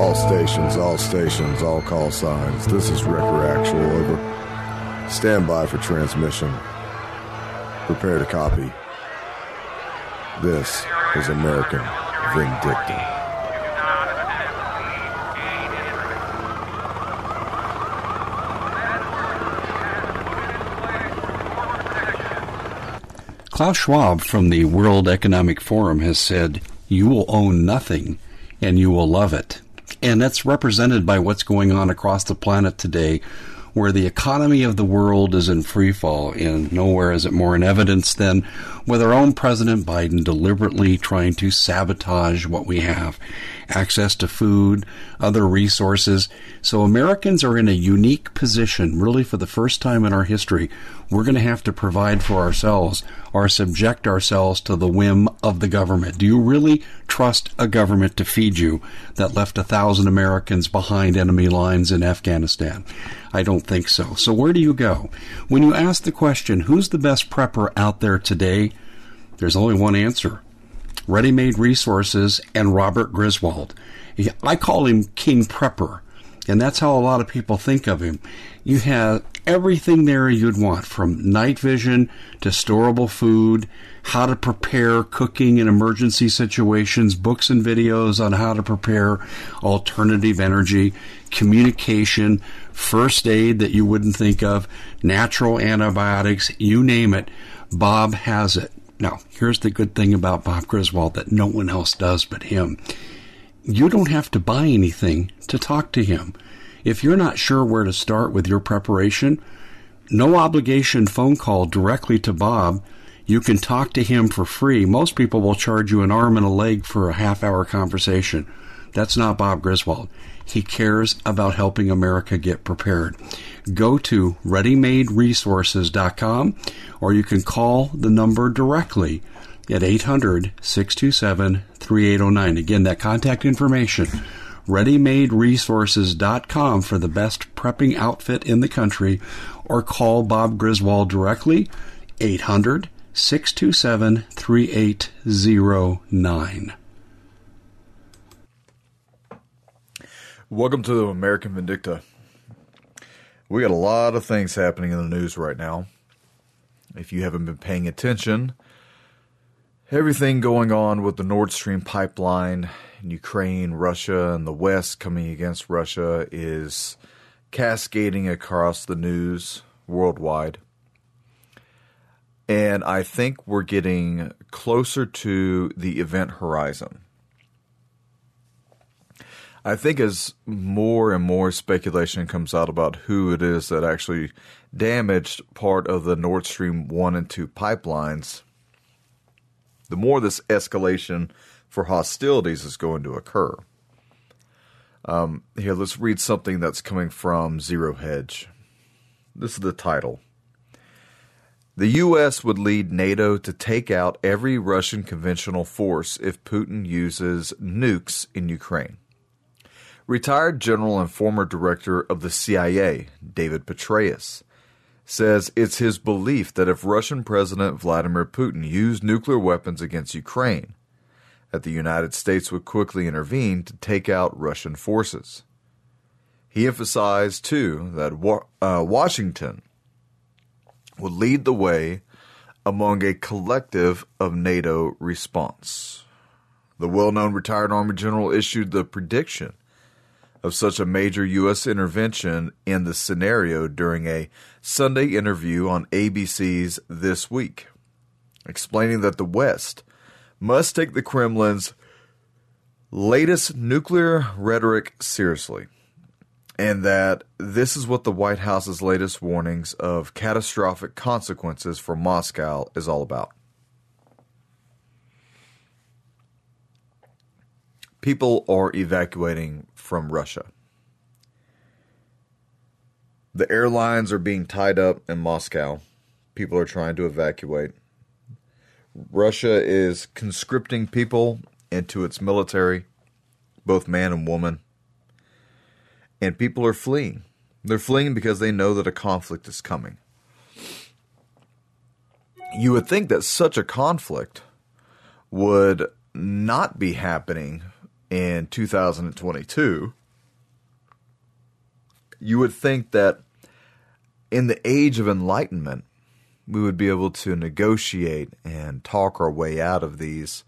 All stations, all call signs. This is Wrecker Actual, over. Stand by for transmission. Prepare to copy. This is American Vindicta. Klaus Schwab from the World Economic Forum has said, "You will own nothing and you will love it." And that's represented by what's going on across the planet today, where the economy of the world is in free fall, and nowhere is it more in evidence than with our own President Biden deliberately trying to sabotage what we have. Access to food, other resources. So Americans are in a unique position, really for the first time in our history. We're going to have to provide for ourselves or subject ourselves to the whim of the government. Do you really trust a government to feed you that left 1,000 Americans behind enemy lines in Afghanistan? I don't think so. So where do you go? When you ask the question, who's the best prepper out there today? There's only one answer. Ready Made Resources and Robert Griswold. I call him King Prepper, and that's how a lot of people think of him. You have everything there you'd want, from night vision to storable food, how to prepare cooking in emergency situations, books and videos on how to prepare alternative energy, communication, first aid that you wouldn't think of, natural antibiotics, you name it. Bob has it. Now, here's the good thing about Bob Griswold that no one else does but him. You don't have to buy anything to talk to him. If you're not sure where to start with your preparation, no obligation phone call directly to Bob. You can talk to him for free. Most people will charge you an arm and a leg for a half-hour conversation. That's not Bob Griswold. He cares about helping America get prepared. Go to ReadyMadeResources.com, or you can call the number directly at 800-627-3809. Again, that contact information, ReadyMadeResources.com for the best prepping outfit in the country, or call Bob Griswold directly, 800-627-3809. Welcome to American Vindicta. We got a lot of things happening in the news right now. If you haven't been paying attention, everything going on with the Nord Stream pipeline in Ukraine, Russia, and the West coming against Russia is cascading across the news worldwide. And I think we're getting closer to the event horizon. I think as more and more speculation comes out about who it is that actually damaged part of the Nord Stream 1 and 2 pipelines, the more this escalation for hostilities is going to occur. Here, let's read something that's coming from Zero Hedge. This is the title. The U.S. would lead NATO to take out every Russian conventional force if Putin uses nukes in Ukraine. Retired general and former director of the CIA, David Petraeus, says it's his belief that if Russian President Vladimir Putin used nuclear weapons against Ukraine, that the United States would quickly intervene to take out Russian forces. He emphasized, too, that Washington would lead the way among a collective of NATO response. The well-known retired Army general issued the prediction of such a major U.S. intervention in the scenario during a Sunday interview on ABC's This Week, explaining that the West must take the Kremlin's latest nuclear rhetoric seriously, and that this is what the White House's latest warnings of catastrophic consequences for Moscow is all about. People are evacuating from Russia. The airlines are being tied up in Moscow. People are trying to evacuate. Russia is conscripting people into its military, both man and woman. And people are fleeing. They're fleeing because they know that a conflict is coming. You would think that such a conflict would not be happening in 2022, you would think that in the age of enlightenment, we would be able to negotiate and talk our way out of these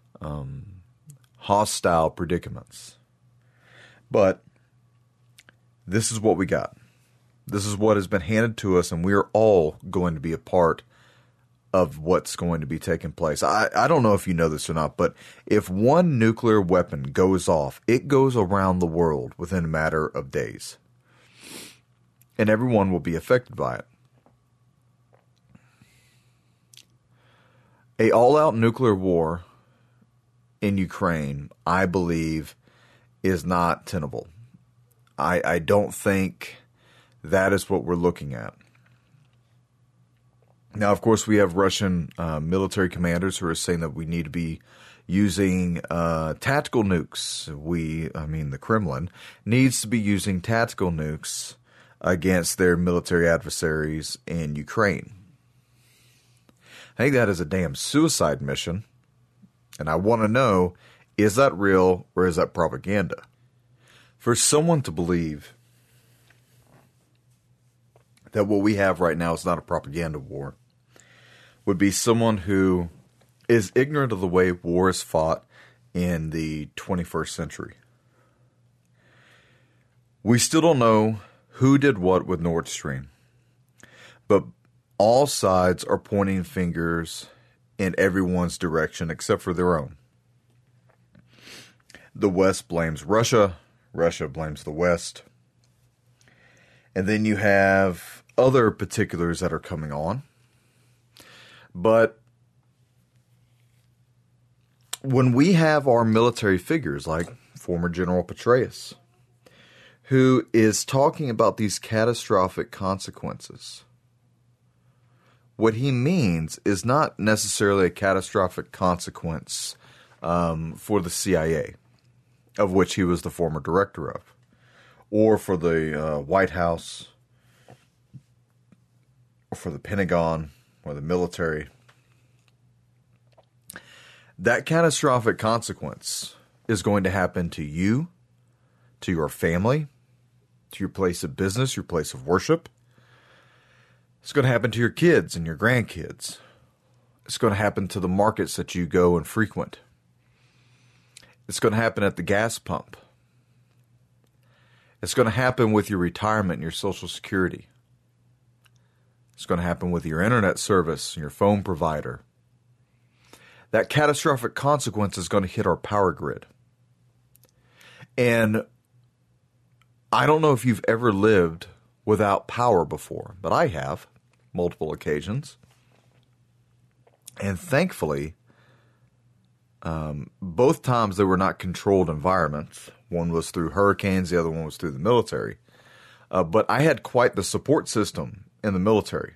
hostile predicaments. But this is what we got. This is what has been handed to us, and we are all going to be a part of what's going to be taking place. I don't know if you know this or not, but if one nuclear weapon goes off, it goes around the world within a matter of days. And everyone will be affected by it. A all-out nuclear war in Ukraine, I believe, is not tenable. I don't think that is what we're looking at. Now, of course, we have Russian military commanders who are saying that we need to be using tactical nukes. The Kremlin needs to be using tactical nukes against their military adversaries in Ukraine. I think that is a damn suicide mission. And I want to know, is that real or is that propaganda? For someone to believe that what we have right now is not a propaganda war would be someone who is ignorant of the way war is fought in the 21st century. We still don't know who did what with Nord Stream, but all sides are pointing fingers in everyone's direction except for their own. The West blames Russia. Russia blames the West. And then you have other particulars that are coming on. But when we have our military figures like former General Petraeus, who is talking about these catastrophic consequences, what he means is not necessarily a catastrophic consequence for the CIA, of which he was the former director of, or for the White House, or for the Pentagon, or the military. That catastrophic consequence is going to happen to you, to your family, to your place of business, your place of worship. It's going to happen to your kids and your grandkids. It's going to happen to the markets that you go and frequent. It's going to happen at the gas pump. It's going to happen with your retirement and your Social Security. It's going to happen with your internet service and your phone provider. That catastrophic consequence is going to hit our power grid. And I don't know if you've ever lived without power before, but I have, multiple occasions. And thankfully, both times they were not controlled environments. One was through hurricanes, the other one was through the military. But I had quite the support system in the military.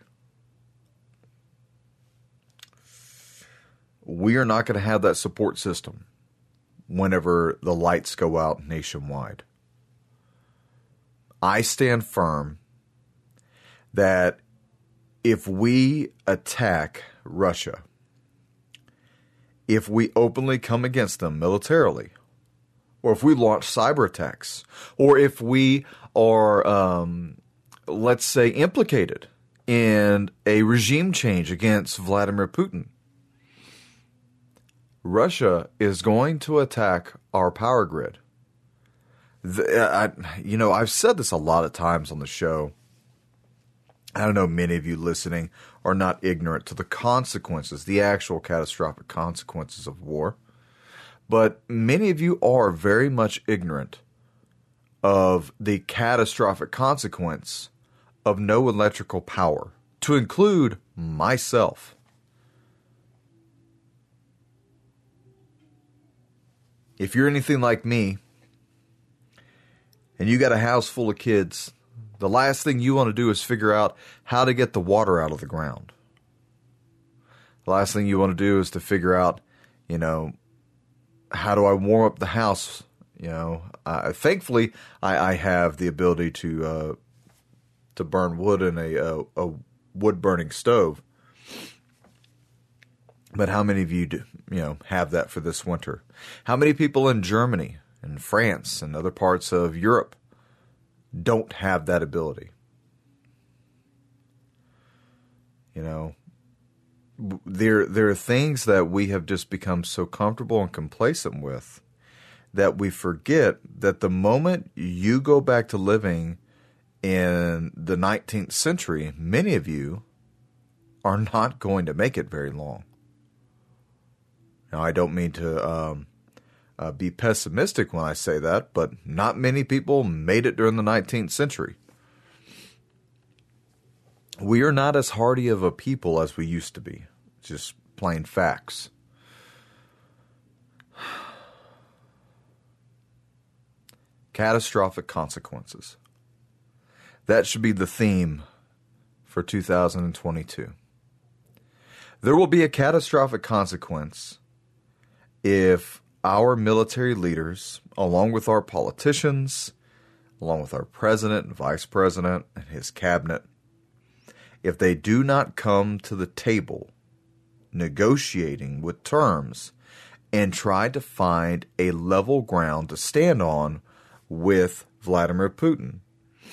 We are not going to have that support system whenever the lights go out nationwide. I stand firm that if we attack Russia, if we openly come against them militarily, or if we launch cyber attacks, or if we are, let's say, implicated in a regime change against Vladimir Putin, Russia is going to attack our power grid. I've said this a lot of times on the show. I don't know, many of you listening are not ignorant to the consequences, the actual catastrophic consequences of war. But many of you are very much ignorant of the catastrophic consequence of no electrical power, to include myself. If you're anything like me, and you got a house full of kids, the last thing you want to do is figure out how to get the water out of the ground. The last thing you want to do is to figure out, how do I warm up the house? Thankfully, I have the ability to burn wood in a wood-burning stove. But how many of you do, have that for this winter? How many people in Germany and France and other parts of Europe don't have that ability? There are things that we have just become so comfortable and complacent with that we forget that the moment you go back to living in the 19th century, many of you are not going to make it very long. Now, I don't mean to be pessimistic when I say that, but not many people made it during the 19th century. We are not as hardy of a people as we used to be. Just plain facts. Catastrophic consequences. That should be the theme for 2022. There will be a catastrophic consequence if our military leaders, along with our politicians, along with our president and vice president and his cabinet, if they do not come to the table negotiating with terms and try to find a level ground to stand on with Vladimir Putin.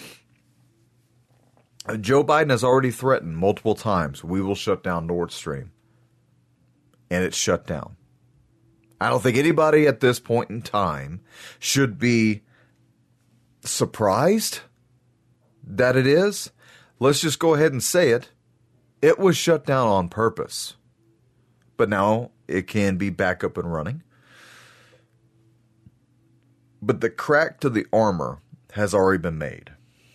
Joe Biden has already threatened multiple times, we will shut down Nord Stream. And it's shut down. I don't think anybody at this point in time should be surprised that it is. Let's just go ahead and say it. It was shut down on purpose. But now it can be back up and running. But the crack to the armor has already been made.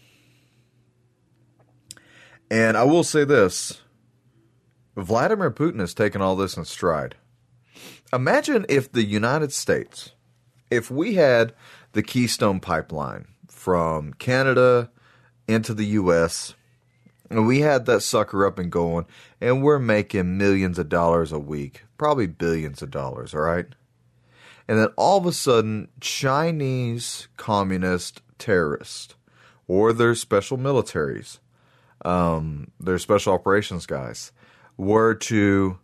And I will say this. Vladimir Putin has taken all this in stride. Imagine if the United States, if we had the Keystone Pipeline from Canada into the U.S., and we had that sucker up and going, and we're making millions of dollars a week, probably billions of dollars, all right? And then all of a sudden, Chinese communist terrorists or their special militaries, their special operations guys, were to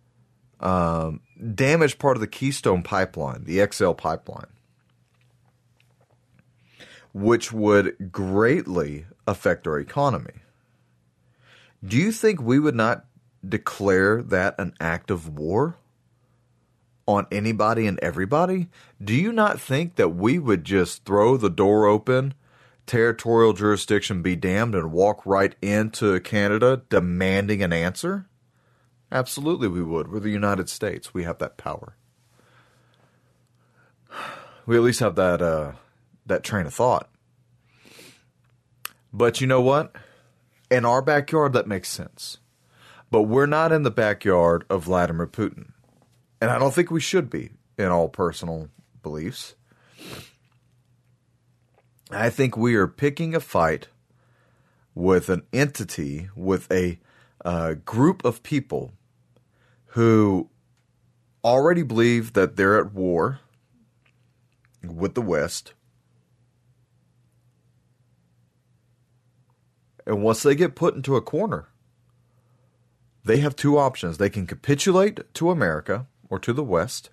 damage part of the Keystone Pipeline, the XL pipeline, which would greatly affect our economy. Do you think we would not declare that an act of war on anybody and everybody? Do you not think that we would just throw the door open, territorial jurisdiction be damned, and walk right into Canada demanding an answer? Absolutely we would. We're the United States. We have that power. We at least have that train of thought. But you know what? In our backyard, that makes sense. But we're not in the backyard of Vladimir Putin. And I don't think we should be, in all personal beliefs. I think we are picking a fight with an entity, with a group of people who already believe that they're at war with the West. And once they get put into a corner, they have two options. They can capitulate to America or to the West,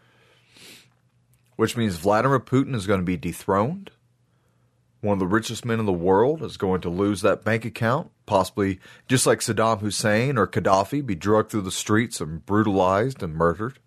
which means Vladimir Putin is going to be dethroned. One of the richest men in the world is going to lose that bank account, possibly just like Saddam Hussein or Gaddafi, be dragged through the streets and brutalized and murdered.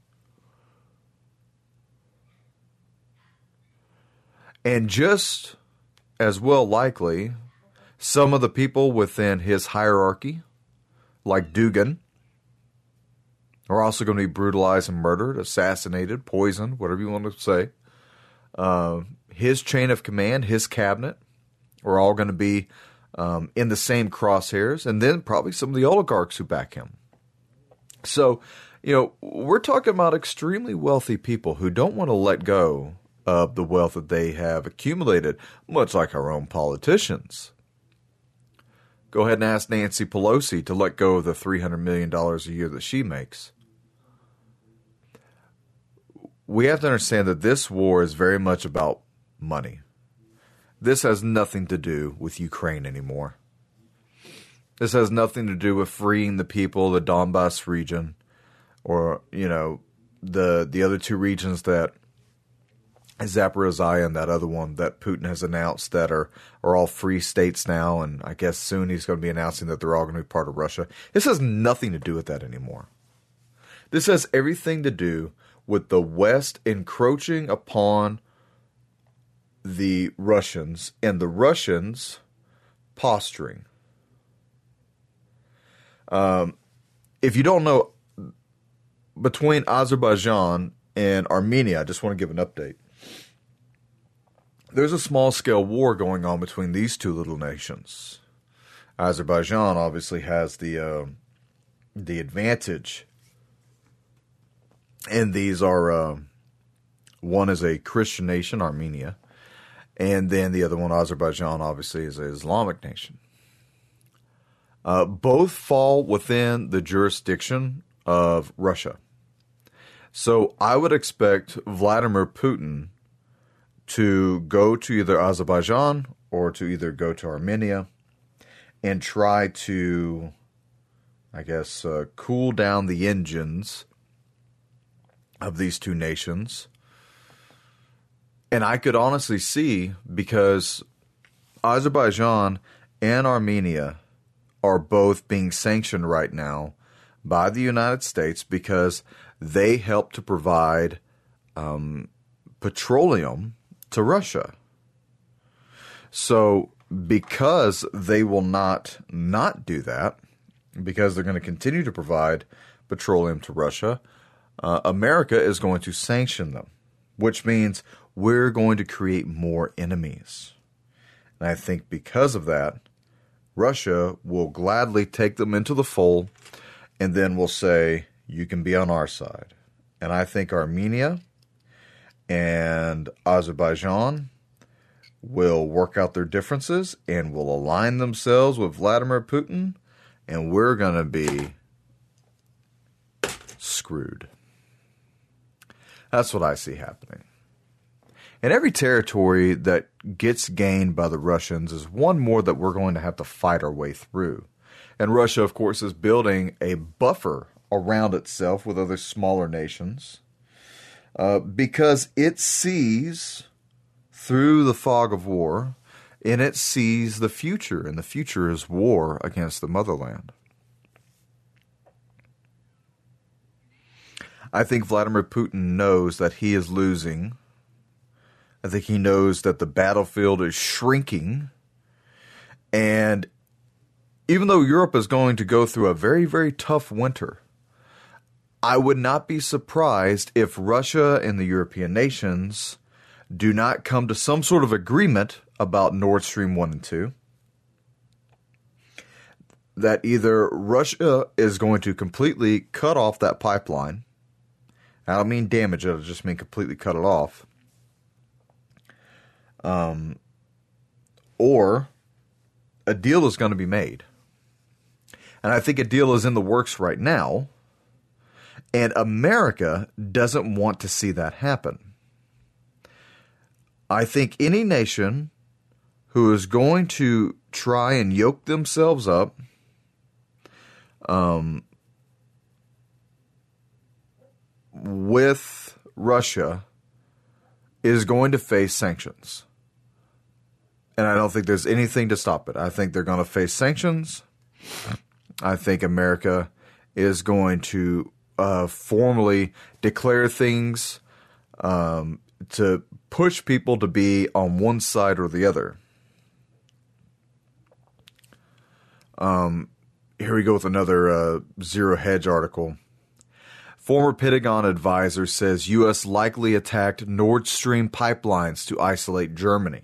And just as well likely, some of the people within his hierarchy, like Dugin, are also going to be brutalized and murdered, assassinated, poisoned, whatever you want to say. His chain of command, his cabinet, are all going to be in the same crosshairs, and then probably some of the oligarchs who back him. So, we're talking about extremely wealthy people who don't want to let go of the wealth that they have accumulated, much like our own politicians. Go ahead and ask Nancy Pelosi to let go of the $300 million a year that she makes. We have to understand that this war is very much about money. This has nothing to do with Ukraine anymore. This has nothing to do with freeing the people of the Donbass region or, the other two regions that Zaporizhia and that other one that Putin has announced that are all free states now, and I guess soon he's going to be announcing that they're all going to be part of Russia. This has nothing to do with that anymore. This has everything to do with the West encroaching upon the Russians and the Russians posturing. If you don't know, between Azerbaijan and Armenia, I just want to give an update. There's a small-scale war going on between these two little nations. Azerbaijan obviously has the advantage, and these are one is a Christian nation, Armenia, and then the other one, Azerbaijan, obviously is an Islamic nation. Both fall within the jurisdiction of Russia. So I would expect Vladimir Putin to go to either Azerbaijan or to either go to Armenia and try to, I guess, cool down the engines of these two nations. And I could honestly see, because Azerbaijan and Armenia are both being sanctioned right now by the United States because they help to provide petroleum to Russia. So because they will not do that, because they're going to continue to provide petroleum to Russia, America is going to sanction them, which means we're going to create more enemies. And I think because of that, Russia will gladly take them into the fold and then will say, you can be on our side. And I think Armenia and Azerbaijan will work out their differences and will align themselves with Vladimir Putin, and we're going to be screwed. That's what I see happening. And every territory that gets gained by the Russians is one more that we're going to have to fight our way through. And Russia, of course, is building a buffer around itself with other smaller nations because it sees through the fog of war, and it sees the future, and the future is war against the motherland. I think Vladimir Putin knows that he is losing. I think he knows that the battlefield is shrinking. And even though Europe is going to go through a very, very tough winter, I would not be surprised if Russia and the European nations do not come to some sort of agreement about Nord Stream 1 and 2. That either Russia is going to completely cut off that pipeline. I don't mean damage it, I just mean completely cut it off. Or a deal is going to be made. And I think a deal is in the works right now. And America doesn't want to see that happen. I think any nation who is going to try and yoke themselves up with Russia is going to face sanctions. And I don't think there's anything to stop it. I think they're going to face sanctions. I think America is going to formally declare things to push people to be on one side or the other. Here we go with another Zero Hedge article. Former Pentagon advisor says U.S. likely attacked Nord Stream pipelines to isolate Germany.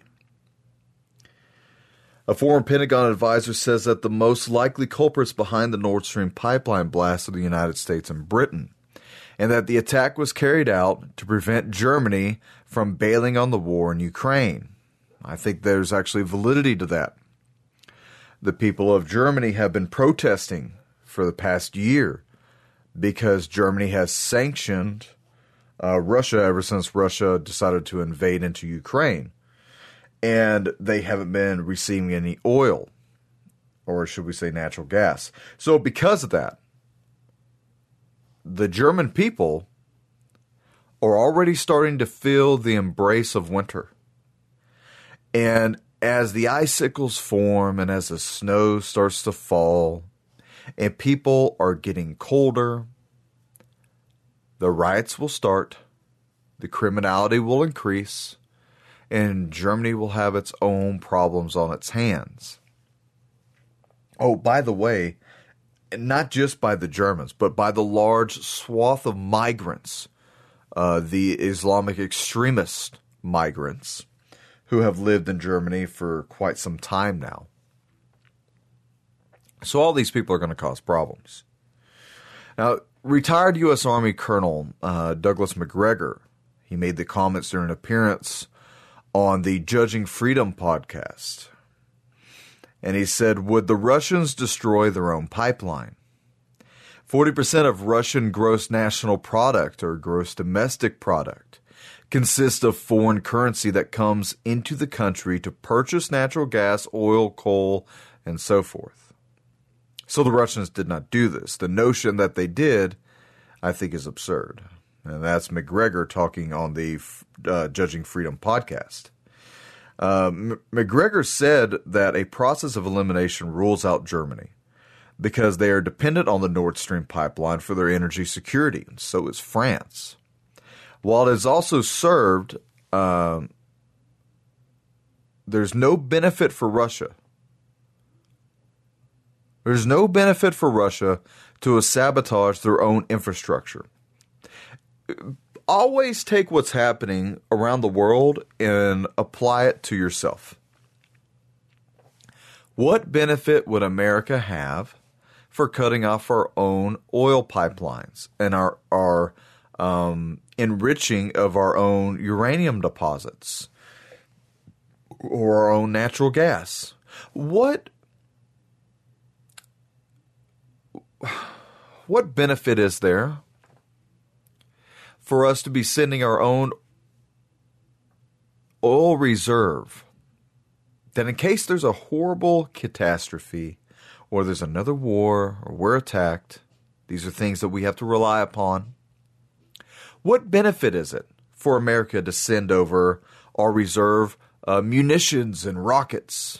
A former Pentagon advisor says that the most likely culprits behind the Nord Stream pipeline blast are the United States and Britain, and that the attack was carried out to prevent Germany from bailing on the war in Ukraine. I think there's actually validity to that. The people of Germany have been protesting for the past year because Germany has sanctioned Russia ever since Russia decided to invade into Ukraine. And they haven't been receiving any oil, or should we say natural gas. So because of that, the German people are already starting to feel the embrace of winter. And as the icicles form and as the snow starts to fall and people are getting colder, the riots will start, the criminality will increase, and Germany will have its own problems on its hands. Oh, by the way, not just by the Germans, but by the large swath of migrants, the Islamic extremist migrants who have lived in Germany for quite some time now. So all these people are going to cause problems. Now, retired U.S. Army Colonel Douglas Macgregor, he made the comments during an appearance on the Judging Freedom podcast. And he said, would the Russians destroy their own pipeline? 40% of Russian gross national product or gross domestic product consists of foreign currency that comes into the country to purchase natural gas, oil, coal, and so forth. So the Russians did not do this. The notion that they did, I think, is absurd. And that's Macgregor talking on the Judging Freedom podcast. Macgregor said that a process of elimination rules out Germany because they are dependent on the Nord Stream pipeline for their energy security, and so is France. While it has also served, there's no benefit for Russia. There's no benefit for Russia to sabotage their own infrastructure. Always take what's happening around the world and apply it to yourself. What benefit would America have for cutting off our own oil pipelines and our enriching of our own uranium deposits or our own natural gas? What benefit is there for us to be sending our own oil reserve that in case there's a horrible catastrophe or there's another war or we're attacked, these are things that we have to rely upon. What benefit is it for America to send over our reserve munitions and rockets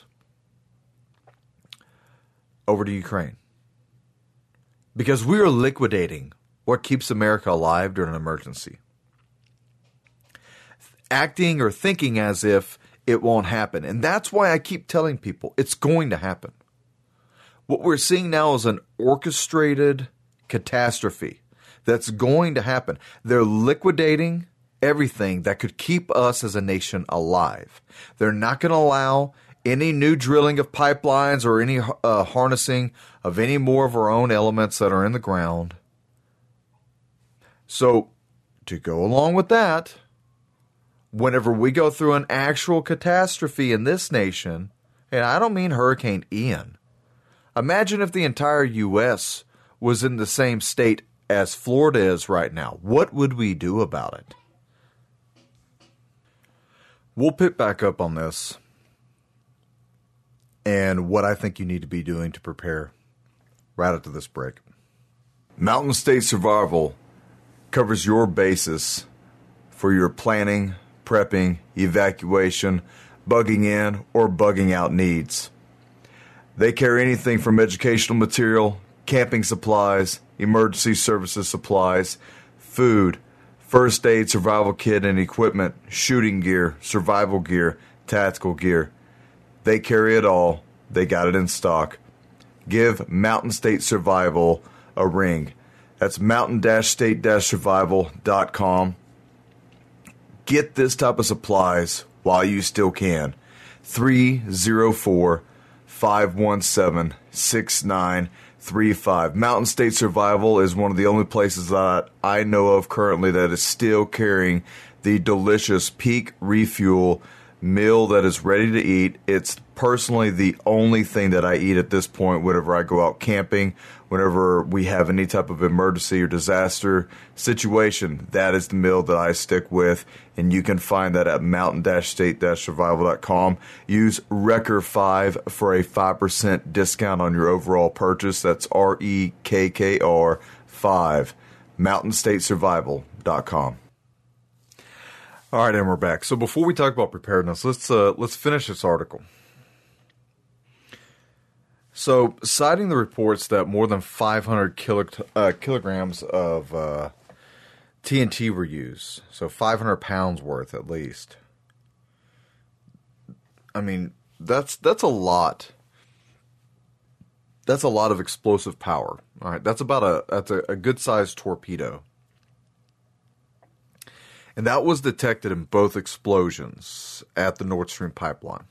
over to Ukraine? Because we are liquidating what keeps America alive during an emergency. Acting or thinking as if it won't happen. And that's why I keep telling people it's going to happen. What we're seeing now is an orchestrated catastrophe that's going to happen. They're liquidating everything that could keep us as a nation alive. They're not going to allow any new drilling of pipelines or any harnessing of any more of our own elements that are in the ground. So, to go along with that, whenever we go through an actual catastrophe in this nation, and I don't mean Hurricane Ian, imagine if the entire U.S. was in the same state as Florida is right now. What would we do about it? We'll pick back up on this and what I think you need to be doing to prepare right after this break. Mountain State Survival covers your basis for your planning, prepping, evacuation, bugging in, or bugging out needs. They carry anything from educational material, camping supplies, emergency services supplies, food, first aid, survival kit and equipment, shooting gear, survival gear, tactical gear. They carry it all. They got it in stock. Give Mountain State Survival a ring. That's mountain-state-survival.com. Get this type of supplies while you still can. 304-517-6935. Mountain State Survival is one of the only places that I know of currently that is still carrying the delicious Peak Refuel meal that is ready to eat. It's personally the only thing that I eat at this point whenever I go out camping, whenever we have any type of emergency or disaster situation. That is the meal that I stick with, and you can find that at mountain-state-survival.com. Use REKKR5 for a 5% discount on your overall purchase. That's REKKR 5. mountainstatesurvival.com. All right, and we're back. So before we talk about preparedness, let's finish this article. So, citing the reports that more than 500 kilograms of TNT were used, so 500 pounds worth at least. I mean, that's a lot. That's a lot of explosive power. All right, that's a good sized torpedo. And that was detected in both explosions at the Nord Stream pipeline.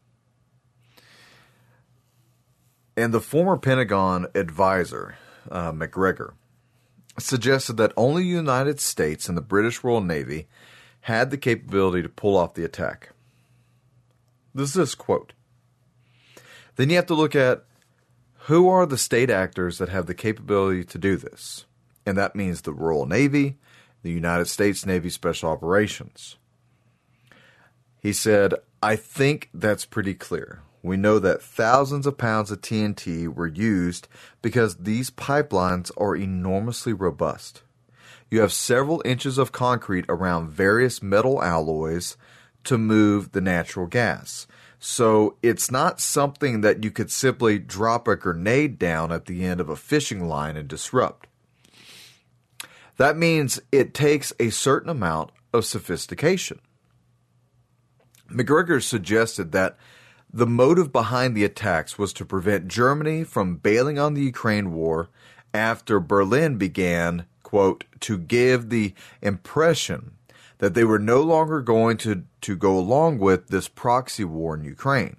And the former Pentagon advisor, McGregor, suggested that only the United States and the British Royal Navy had the capability to pull off the attack. This is his quote. Then you have to look at who are the state actors that have the capability to do this. And that means the Royal Navy, the United States Navy Special Operations. He said, I think that's pretty clear. We know that thousands of pounds of TNT were used because these pipelines are enormously robust. You have several inches of concrete around various metal alloys to move the natural gas. So it's not something that you could simply drop a grenade down at the end of a fishing line and disrupt. That means it takes a certain amount of sophistication. McGregor suggested that the motive behind the attacks was to prevent Germany from bailing on the Ukraine war after Berlin began, quote, to give the impression that they were no longer going to go along with this proxy war in Ukraine.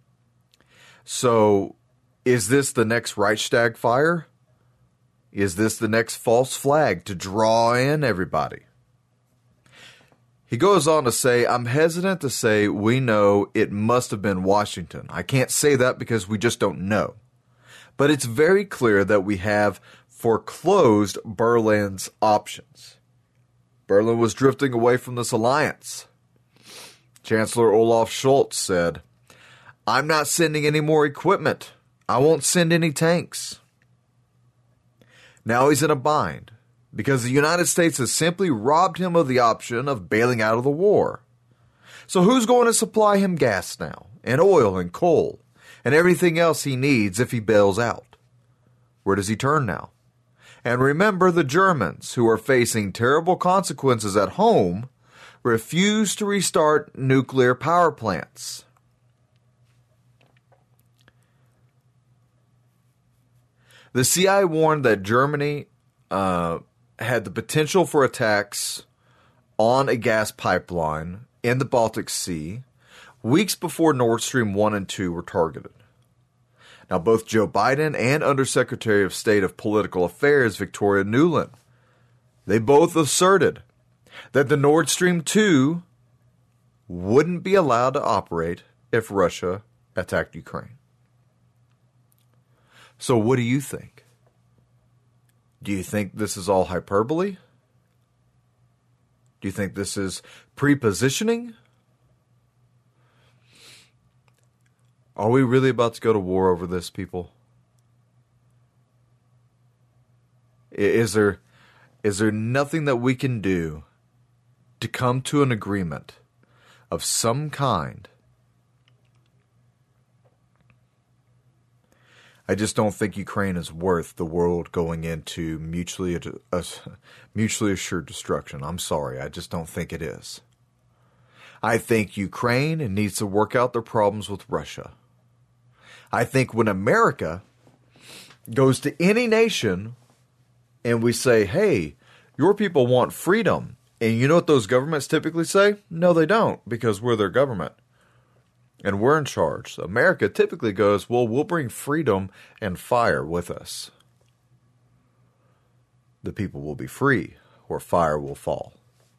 So, is this the next Reichstag fire? Is this the next false flag to draw in everybody? He goes on to say, I'm hesitant to say we know it must have been Washington. I can't say that because we just don't know. But it's very clear that we have foreclosed Berlin's options. Berlin was drifting away from this alliance. Chancellor Olaf Scholz said, I'm not sending any more equipment. I won't send any tanks. Now he's in a bind because the United States has simply robbed him of the option of bailing out of the war. So who's going to supply him gas now, and oil and coal, and everything else he needs if he bails out? Where does he turn now? And remember, the Germans, who are facing terrible consequences at home, refuse to restart nuclear power plants. The CIA warned that Germany had the potential for attacks on a gas pipeline in the Baltic Sea weeks before Nord Stream 1 and 2 were targeted. Now, both Joe Biden and Undersecretary of State of Political Affairs Victoria Nuland, they both asserted that the Nord Stream 2 wouldn't be allowed to operate if Russia attacked Ukraine. So what do you think? Do you think this is all hyperbole? Do you think this is pre-positioning? Are we really about to go to war over this, people? Is there nothing that we can do to come to an agreement of some kind? I just don't think Ukraine is worth the world going into mutually assured destruction. I'm sorry, I just don't think it is. I think Ukraine needs to work out their problems with Russia. I think when America goes to any nation and we say, hey, your people want freedom, and you know what those governments typically say? No, they don't, because we're their government. And we're in charge. So America typically goes, well, we'll bring freedom and fire with us. The people will be free, or fire will fall.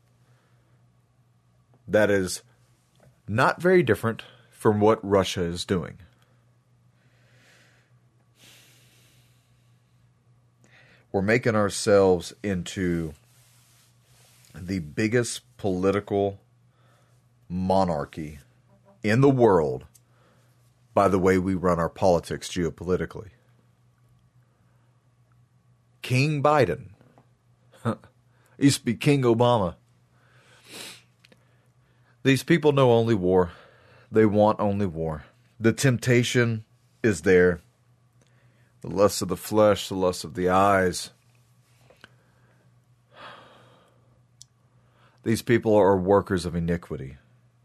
That is not very different from what Russia is doing. We're making ourselves into the biggest political monarchy in the world by the way we run our politics geopolitically. King Biden It used to be King Obama. These people know only war. They want only war. The temptation is there. The lust of the flesh, the lust of the eyes. These people are workers of iniquity.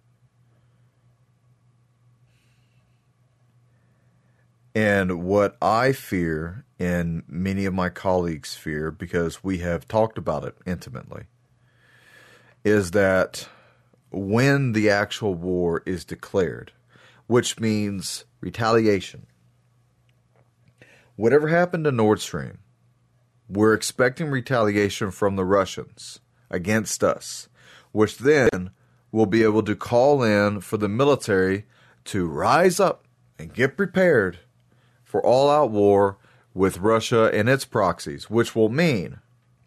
And what I fear, and many of my colleagues fear, because we have talked about it intimately, is that when the actual war is declared, which means retaliation, whatever happened to Nord Stream, we're expecting retaliation from the Russians against us, which then will be able to call in for the military to rise up and get prepared for all-out war with Russia and its proxies, which will mean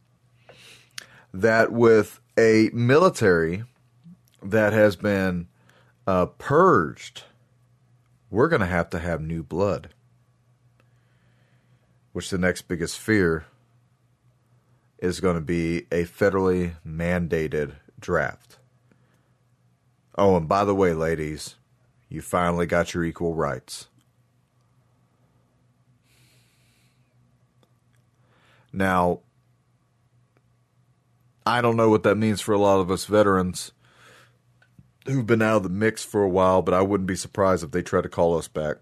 that with a military that has been purged, we're going to have new blood, which the next biggest fear is going to be a federally mandated draft. Oh, and by the way, ladies, you finally got your equal rights. Now, I don't know what that means for a lot of us veterans who've been out of the mix for a while, but I wouldn't be surprised if they try to call us back.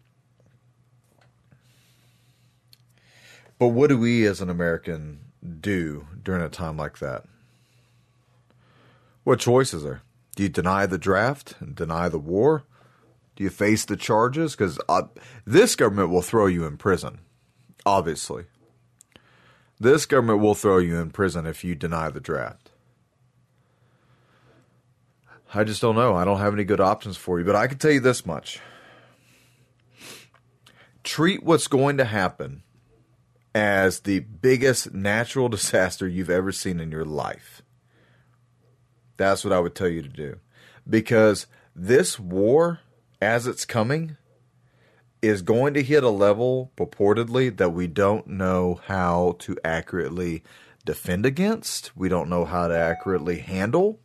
But what do we as an American do during a time like that? What choices are? Do you deny the draft and deny the war? Do you face the charges? Because this government will throw you in prison, obviously. This government will throw you in prison if you deny the draft. I just don't know. I don't have any good options for you, but I can tell you this much. Treat what's going to happen as the biggest natural disaster you've ever seen in your life. That's what I would tell you to do. Because this war, as it's coming, is going to hit a level, purportedly, that we don't know how to accurately defend against. We don't know how to accurately handle.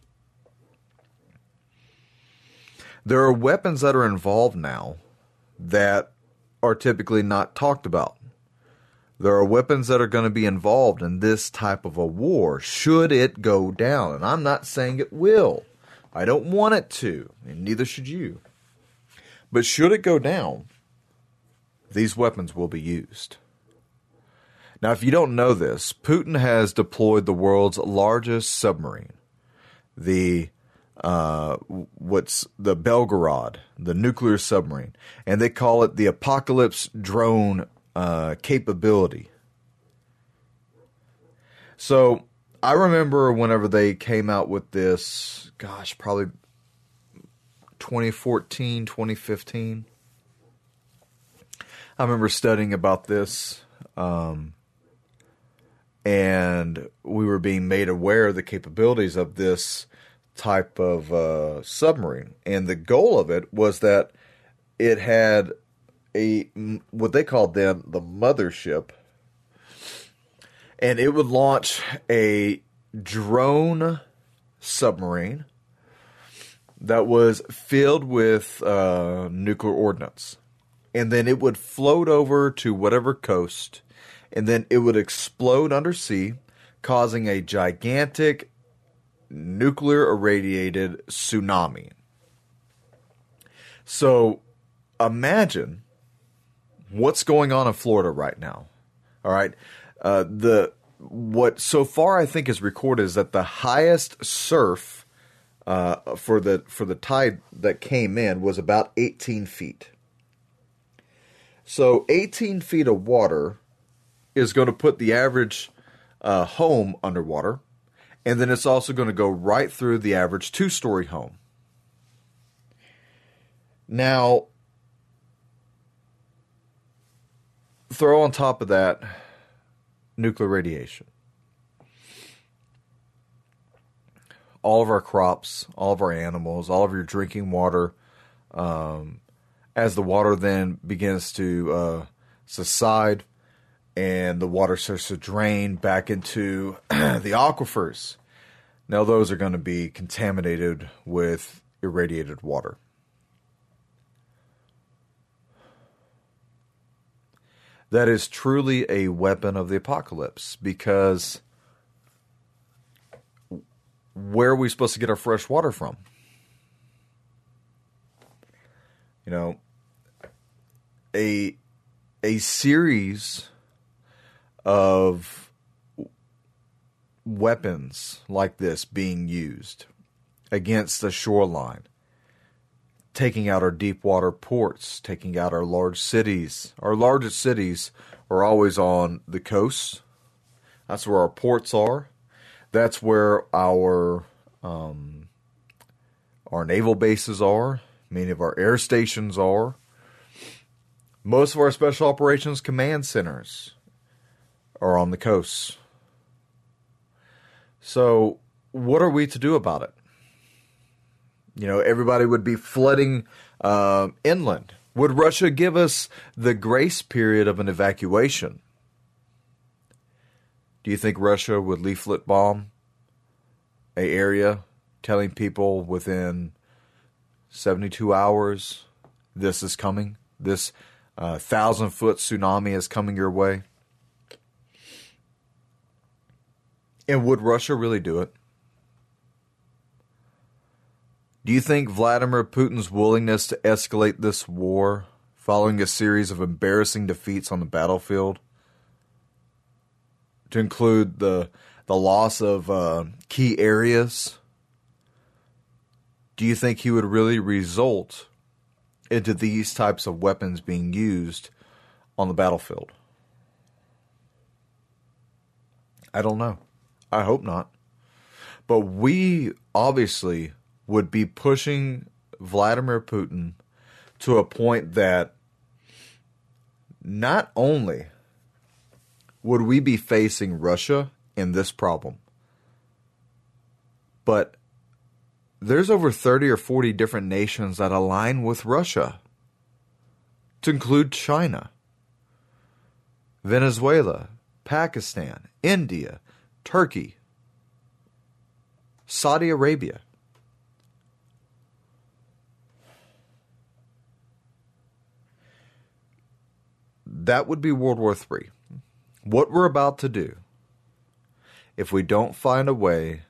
There are weapons that are involved now that are typically not talked about. There are weapons that are going to be involved in this type of a war, should it go down. And I'm not saying it will. I don't want it to, and neither should you. But should it go down, these weapons will be used. Now, if you don't know this, Putin has deployed the world's largest submarine, the Belgorod, the nuclear submarine, and they call it the Apocalypse drone capability. So I remember whenever they came out with this, probably 2014, 2015. I remember studying about this, and we were being made aware of the capabilities of this type of submarine. And the goal of it was that it had what they called then the mothership, and it would launch a drone submarine that was filled with nuclear ordnance. And then it would float over to whatever coast, and then it would explode undersea, causing a gigantic nuclear irradiated tsunami. So imagine what's going on in Florida right now. All right. What so far I think is recorded is that the highest surf for the tide that came in was about 18 feet. So 18 feet of water is going to put the average home underwater, and then it's also going to go right through the average two-story home. Now, throw on top of that nuclear radiation. All of our crops, all of our animals, all of your drinking water, as the water then begins to subside, and the water starts to drain back into the aquifers. Now those are going to be contaminated with irradiated water. That is truly a weapon of the apocalypse, because where are we supposed to get our fresh water from? You know, a series of weapons like this being used against the shoreline, taking out our deep water ports, taking out our large cities. Our largest cities are always on the coast. That's where our ports are. That's where our naval bases are. Many of our air stations are. Most of our special operations command centers are on the coast. So what are we to do about it? You know, everybody would be flooding inland. Would Russia give us the grace period of an evacuation? Do you think Russia would leaflet bomb an area, telling people within 72 hours, this is coming? This 1,000-foot tsunami is coming your way? And would Russia really do it? Do you think Vladimir Putin's willingness to escalate this war following a series of embarrassing defeats on the battlefield, to include the loss of key areas, do you think he would really result into these types of weapons being used on the battlefield? I don't know. I hope not. But we obviously would be pushing Vladimir Putin to a point that not only would we be facing Russia in this problem, but there's over 30 or 40 different nations that align with Russia, to include China, Venezuela, Pakistan, India, Turkey, Saudi Arabia. That would be World War III. What we're about to do, if we don't find a way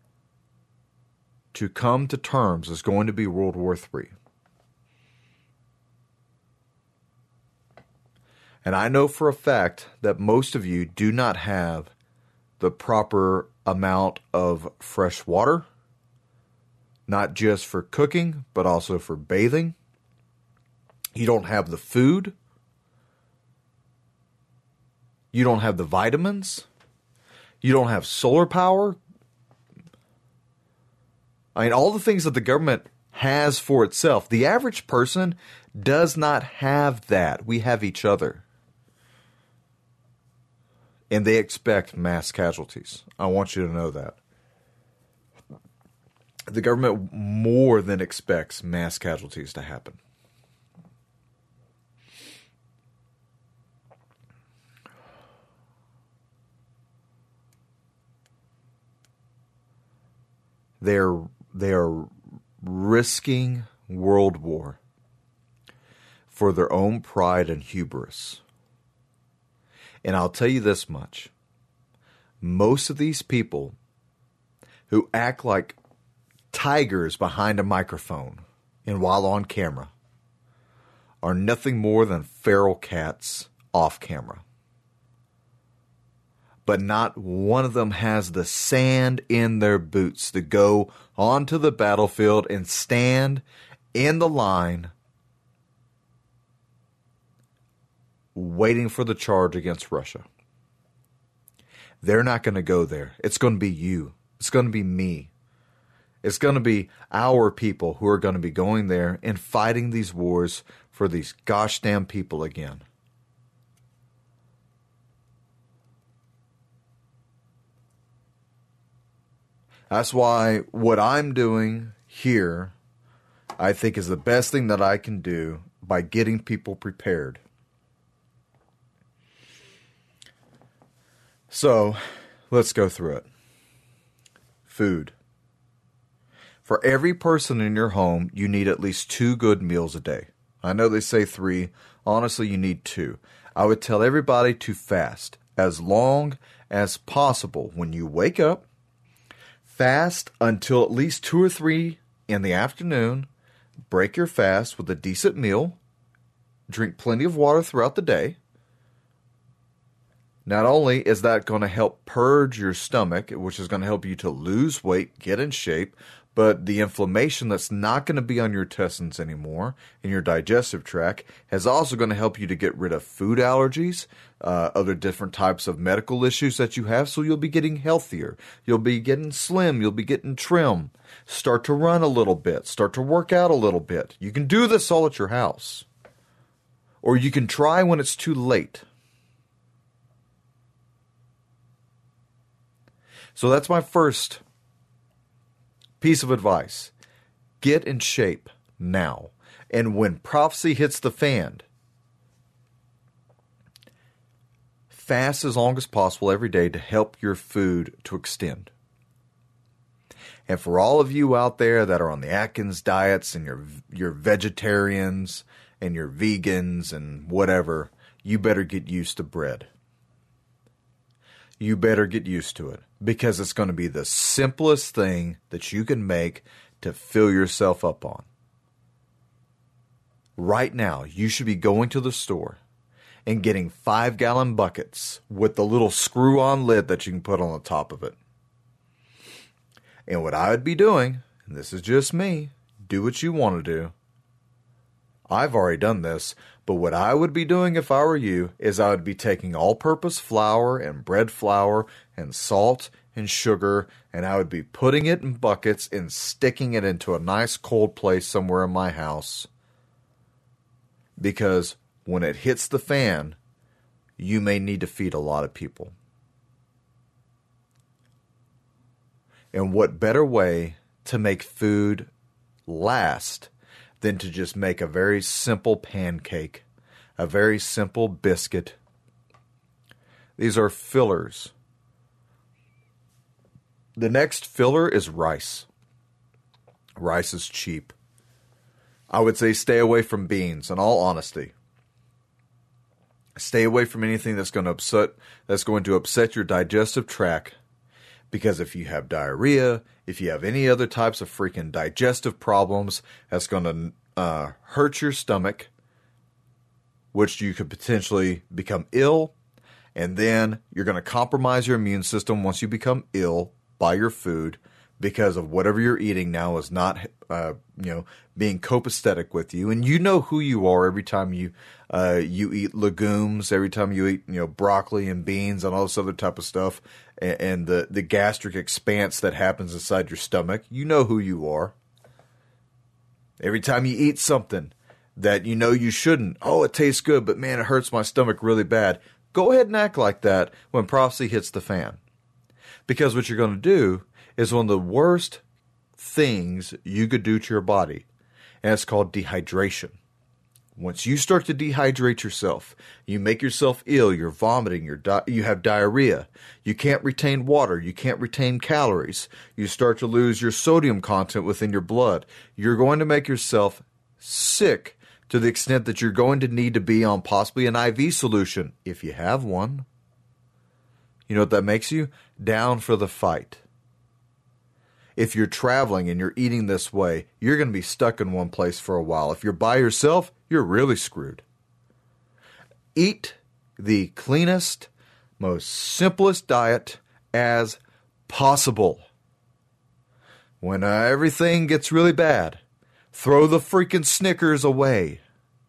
to come to terms, is going to be World War III. And I know for a fact that most of you do not have the proper amount of fresh water, not just for cooking, but also for bathing. You don't have the food. You don't have the vitamins. You don't have solar power. I mean, all the things that the government has for itself. The average person does not have that. We have each other. And they expect mass casualties. I want you to know that. The government more than expects mass casualties to happen. They are risking world war for their own pride and hubris. And I'll tell you this much. Most of these people who act like tigers behind a microphone and while on camera are nothing more than feral cats off camera. But not one of them has the sand in their boots to go onto the battlefield and stand in the line waiting for the charge against Russia. They're not going to go there. It's going to be you. It's going to be me. It's going to be our people who are going to be going there and fighting these wars for these gosh damn people again. That's why what I'm doing here, I think, is the best thing that I can do by getting people prepared. So, let's go through it. Food. For every person in your home, you need at least 2 good meals a day. I know they say 3. Honestly, you need 2. I would tell everybody to fast as long as possible. When you wake up, fast until at least 2 or 3 in the afternoon. Break your fast with a decent meal. Drink plenty of water throughout the day. Not only is that going to help purge your stomach, which is going to help you to lose weight, get in shape, but the inflammation that's not going to be on your intestines anymore in your digestive tract is also going to help you to get rid of food allergies, other different types of medical issues that you have, so you'll be getting healthier. You'll be getting slim. You'll be getting trim. Start to run a little bit. Start to work out a little bit. You can do this all at your house. Or you can try when it's too late. So that's my first piece of advice. Get in shape now. And when prophecy hits the fan, fast as long as possible every day to help your food to extend. And for all of you out there that are on the Atkins diets and you're vegetarians and you're vegans and whatever, you better get used to bread. You better get used to it, because it's going to be the simplest thing that you can make to fill yourself up on. Right now, you should be going to the store and getting 5-gallon buckets with the little screw-on lid that you can put on the top of it. And what I would be doing, and this is just me, do what you want to do. I've already done this, but what I would be doing if I were you is I would be taking all-purpose flour and bread flour and salt and sugar, and I would be putting it in buckets and sticking it into a nice cold place somewhere in my house. Because when it hits the fan, you may need to feed a lot of people. And what better way to make food last than to just make a very simple pancake, a very simple biscuit. These are fillers. The next filler is rice. Rice is cheap. I would say stay away from beans, in all honesty. Stay away from anything that's going to upset your digestive tract. Because if you have diarrhea, if you have any other types of freaking digestive problems, that's going to hurt your stomach, which you could potentially become ill, and then you're going to compromise your immune system once you become ill by your food, because of whatever you're eating now is not, being copacetic with you. And you know who you are every time you eat legumes, every time you eat, broccoli and beans and all this other type of stuff, and the gastric expanse that happens inside your stomach. You know who you are. Every time you eat something that you know you shouldn't, oh, it tastes good, but man, it hurts my stomach really bad. Go ahead and act like that when prophecy hits the fan. Because what you're going to do is one of the worst things you could do to your body, and it's called dehydration. Once you start to dehydrate yourself, you make yourself ill, you're vomiting, you have diarrhea, you can't retain water, you can't retain calories, you start to lose your sodium content within your blood. You're going to make yourself sick to the extent that you're going to need to be on possibly an IV solution, if you have one. You know what that makes you? Down for the fight. If you're traveling and you're eating this way, you're going to be stuck in one place for a while. If you're by yourself, you're really screwed. Eat the cleanest, most simplest diet as possible. When everything gets really bad, throw the freaking Snickers away.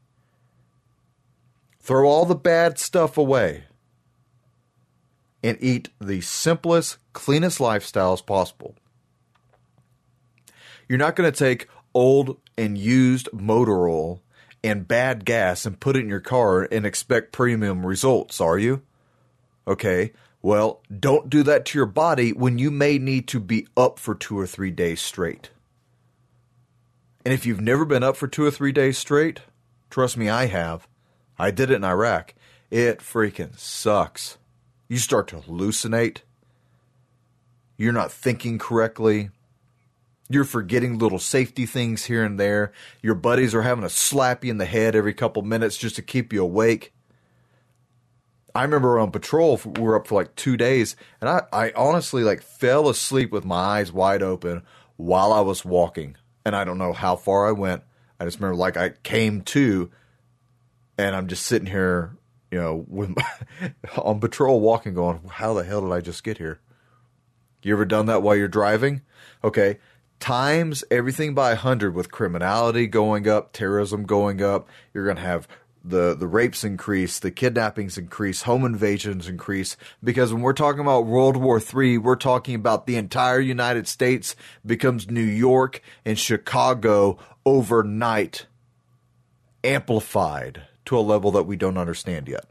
Throw all the bad stuff away. And eat the simplest, cleanest lifestyles possible. You're not going to take old and used motor oil and bad gas and put it in your car and expect premium results, are you? Okay, well, don't do that to your body when you may need to be up for 2 or 3 days straight. And if you've never been up for 2 or 3 days straight, trust me, I have. I did it in Iraq. It freaking sucks. You start to hallucinate. You're not thinking correctly. You're forgetting little safety things here and there. Your buddies are having to slap you in the head every couple minutes just to keep you awake. I remember on patrol, we were up for like 2 days, and I honestly like fell asleep with my eyes wide open while I was walking. And I don't know how far I went. I just remember like I came to, and I'm just sitting here, with on patrol walking going, how the hell did I just get here? You ever done that while you're driving? Okay. Times everything by 100 with criminality going up, terrorism going up. You're going to have the rapes increase, the kidnappings increase, home invasions increase. Because when we're talking about World War III, we're talking about the entire United States becomes New York and Chicago overnight, amplified to a level that we don't understand yet.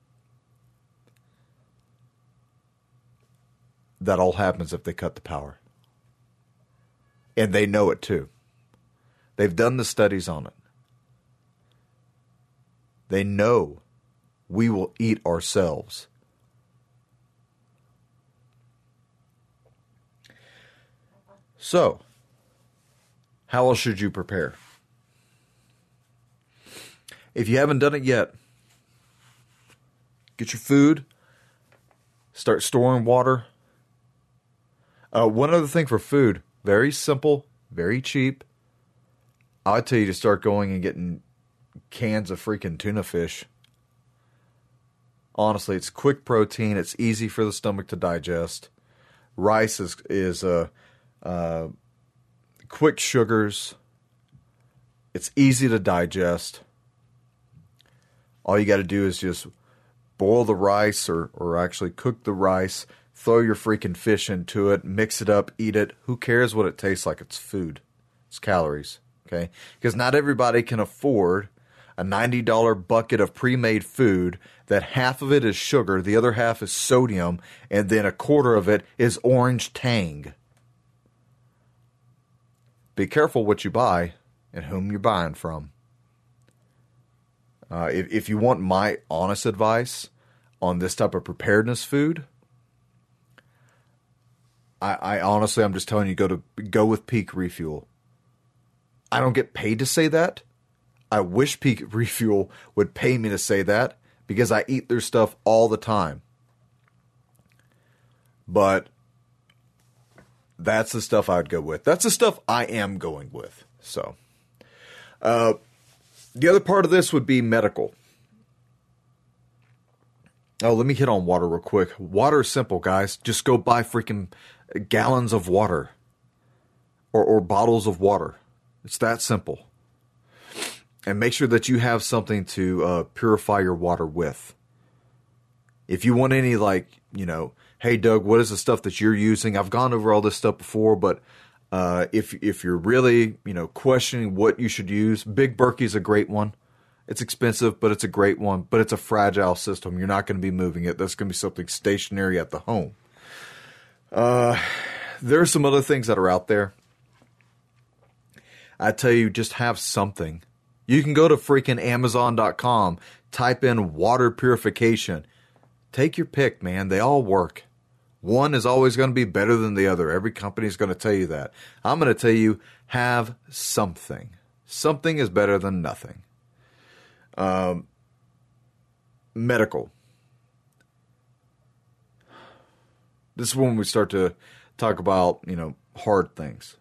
That all happens if they cut the power. And they know it too. They've done the studies on it. They know we will eat ourselves. So, how else should you prepare? If you haven't done it yet, get your food, start storing water. One other thing for food, very simple, very cheap. I would tell you to start going and getting cans of freaking tuna fish. Honestly, it's quick protein. It's easy for the stomach to digest. Rice is quick sugars. It's easy to digest. All you got to do is just boil the rice or actually cook the rice. Throw your freaking fish into it. Mix it up. Eat it. Who cares what it tastes like? It's food. It's calories. Okay? Because not everybody can afford a $90 bucket of pre-made food that half of it is sugar, the other half is sodium, and then a quarter of it is orange tang. Be careful what you buy and whom you're buying from. If you want my honest advice on this type of preparedness food, I honestly, I'm just telling you, go with Peak Refuel. I don't get paid to say that. I wish Peak Refuel would pay me to say that because I eat their stuff all the time. But that's the stuff I'd go with. That's the stuff I am going with. So, the other part of this would be medical. Oh, let me hit on water real quick. Water is simple, guys. Just go buy freaking gallons of water or bottles of water. It's that simple. And make sure that you have something to purify your water with. If you want any, hey, Doug, what is the stuff that you're using? I've gone over all this stuff before, but if you're really, questioning what you should use, Big Berkey's a great one. It's expensive, but it's a great one. But it's a fragile system. You're not going to be moving it. That's going to be something stationary at the home. There are some other things that are out there. I tell you, just have something. You can go to freaking Amazon.com, type in water purification. Take your pick, man. They all work. One is always going to be better than the other. Every company is going to tell you that. I'm going to tell you, have something. Something is better than nothing. Medical. This is when we start to talk about, hard things.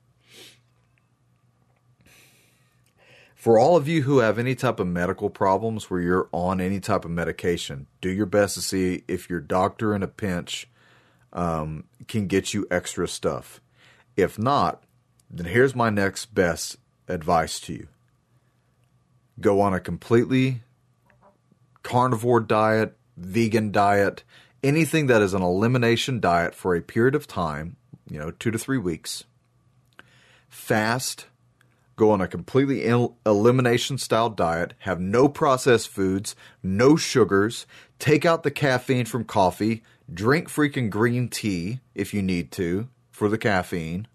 For all of you who have any type of medical problems where you're on any type of medication, do your best to see if your doctor in a pinch can get you extra stuff. If not, then here's my next best advice to you. Go on a completely carnivore diet, vegan diet, anything that is an elimination diet for a period of time, 2 to 3 weeks. Fast. Go on a completely elimination style diet. Have no processed foods, no sugars. Take out the caffeine from coffee. Drink freaking green tea if you need to for the caffeine.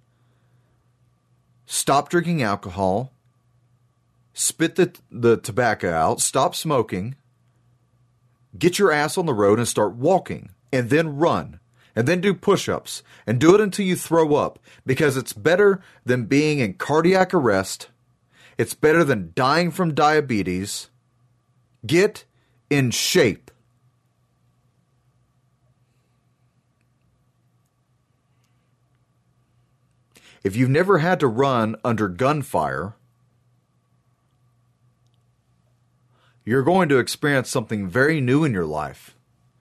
Stop drinking alcohol. Spit the tobacco out. Stop smoking. Get your ass on the road and start walking. and then run, and then do push-ups, and do it until you throw up, because it's better than being in cardiac arrest. It's better than dying from diabetes. Get in shape. If you've never had to run under gunfire, you're going to experience something very new in your life.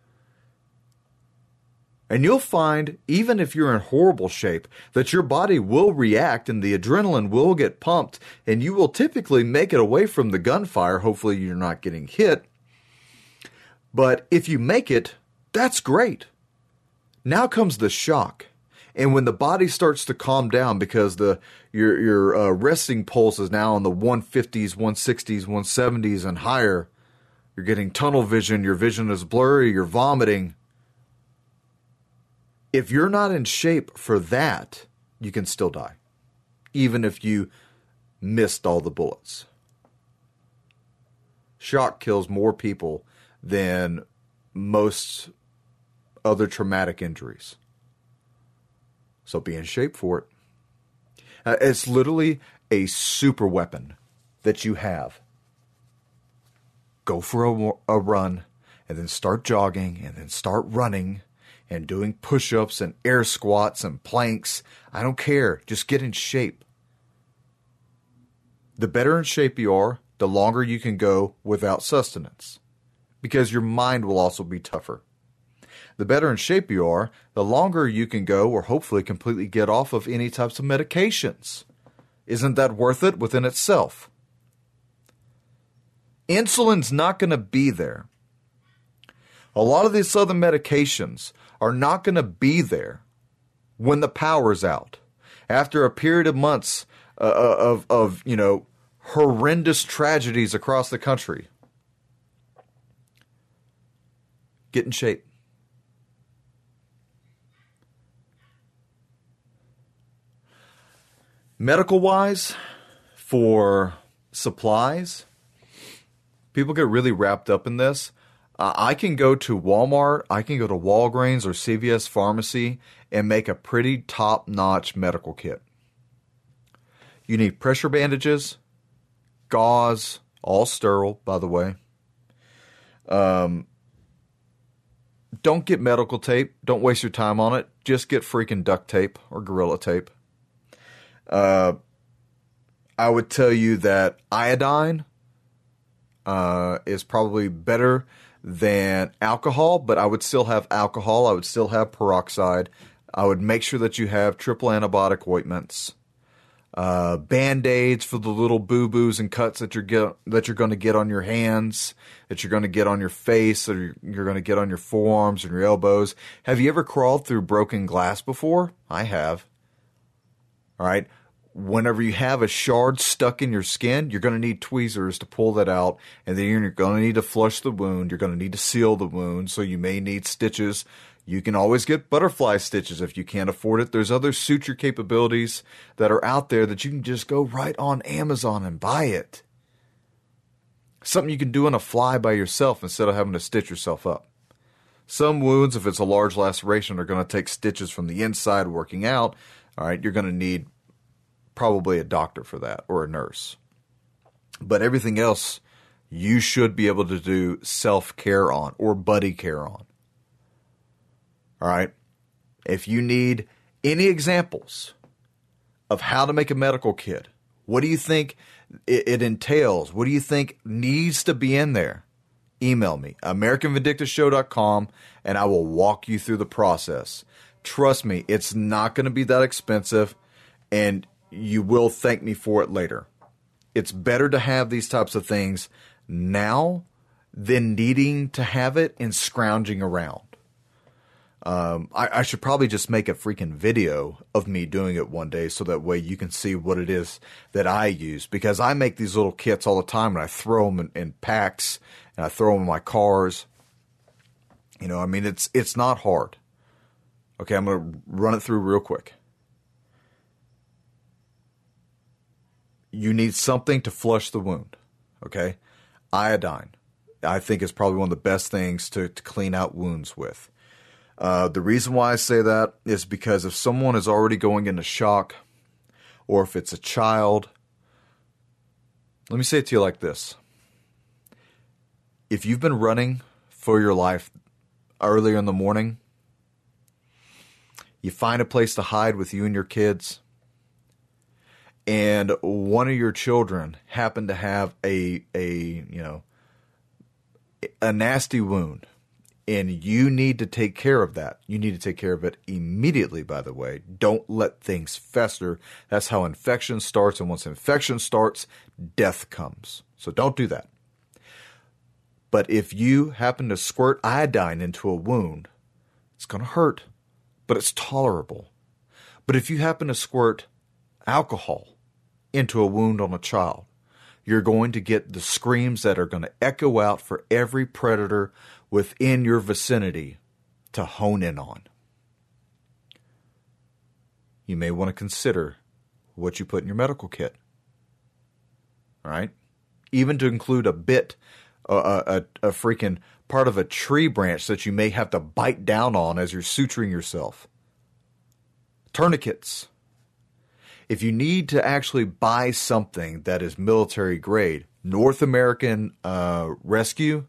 And you'll find, even if you're in horrible shape, that your body will react and the adrenaline will get pumped, and you will typically make it away from the gunfire. Hopefully you're not getting hit. But if you make it, that's great. Now comes the shock. And when the body starts to calm down because your resting pulse is now in the 150s, 160s, 170s and higher, you're getting tunnel vision, your vision is blurry, you're vomiting. If you're not in shape for that, you can still die, even if you missed all the bullets. Shock kills more people than most other traumatic injuries. So be in shape for it. It's literally a super weapon that you have. Go for a run, and then start jogging, and then start running, and doing push-ups and air squats and planks. I don't care. Just get in shape. The better in shape you are, the longer you can go without sustenance, because your mind will also be tougher. The better in shape you are, the longer you can go or hopefully completely get off of any types of medications. Isn't that worth it within itself? Insulin's not going to be there. A lot of these other medications are not going to be there when the power's out. After a period of months of horrendous tragedies across the country. Get in shape. Medical-wise, for supplies, people get really wrapped up in this. I can go to Walmart, I can go to Walgreens or CVS Pharmacy and make a pretty top-notch medical kit. You need pressure bandages, gauze, all sterile, by the way. Don't get medical tape. Don't waste your time on it. Just get freaking duct tape or Gorilla Tape. I would tell you that iodine is probably better than alcohol, but I would still have alcohol. I would still have peroxide. I would make sure that you have triple antibiotic ointments, Band-Aids for the little boo-boos and cuts that you're going to get on your hands, that you're going to get on your face, or you're going to get on your forearms and your elbows. Have you ever crawled through broken glass before? I have. All right. Whenever you have a shard stuck in your skin, you're going to need tweezers to pull that out, and then you're going to need to flush the wound. You're going to need to seal the wound, so you may need stitches. You can always get butterfly stitches if you can't afford it. There's other suture capabilities that are out there that you can just go right on Amazon and buy it. Something you can do on a fly by yourself instead of having to stitch yourself up. Some wounds, if it's a large laceration, are going to take stitches from the inside working out. All right, you're going to need probably a doctor for that or a nurse. But everything else, you should be able to do self-care on or buddy care on. All right. If you need any examples of how to make a medical kit, what do you think it entails? What do you think needs to be in there? Email me, AmericanVindictaShow.com, and I will walk you through the process. Trust me, it's not going to be that expensive, and you will thank me for it later. It's better to have these types of things now than needing to have it and scrounging around. I should probably just make a freaking video of me doing it one day so that way you can see what it is that I use. Because I make these little kits all the time and I throw them in packs and I throw them in my cars. You know, I mean, it's not hard. Okay, I'm going to run it through real quick. You need something to flush the wound. Okay, iodine, I think, is probably one of the best things to clean out wounds with. The reason why I say that is because if someone is already going into shock, or if it's a child, let me say it to you like this. If you've been running for your life earlier in the morning, you find a place to hide with you and your kids, and one of your children happen to have a nasty wound, and you need to take care of that. You need to take care of it immediately, by the way. Don't let things fester. That's how infection starts, and once infection starts, death comes. So don't do that. But if you happen to squirt iodine into a wound, it's going to hurt, but it's tolerable. But if you happen to squirt alcohol into a wound on a child, you're going to get the screams that are going to echo out for every predator within your vicinity to hone in on. You may want to consider what you put in your medical kit. All right? Even to include a bit, a freaking part of a tree branch that you may have to bite down on as you're suturing yourself. Tourniquets. If you need to actually buy something that is military grade, North American Rescue,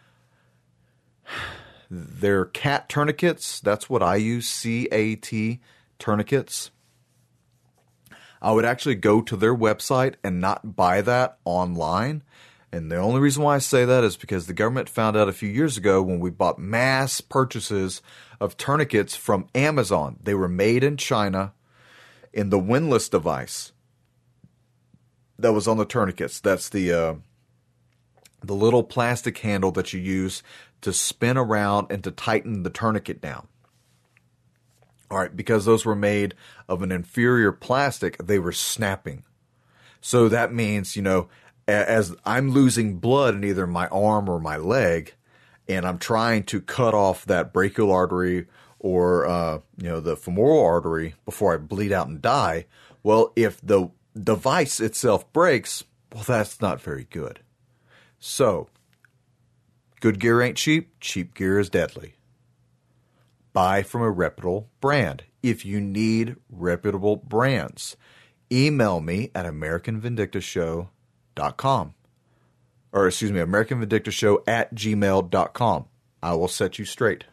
their CAT tourniquets, that's what I use, CAT tourniquets. I would actually go to their website and not buy that online. And the only reason why I say that is because the government found out a few years ago when we bought mass purchases of tourniquets from Amazon. They were made in China in the windlass device that was on the tourniquets. That's the little plastic handle that you use to spin around and to tighten the tourniquet down. All right, because those were made of an inferior plastic, they were snapping. So that means, as I'm losing blood in either my arm or my leg, and I'm trying to cut off that brachial artery or the femoral artery before I bleed out and die, well, if the device itself breaks, well, that's not very good. So, good gear ain't cheap. Cheap gear is deadly. Buy from a reputable brand. If you need reputable brands, email me at AmericanVindictaShow.com. Or, AmericanVindictaShow@gmail.com. I will set you straight.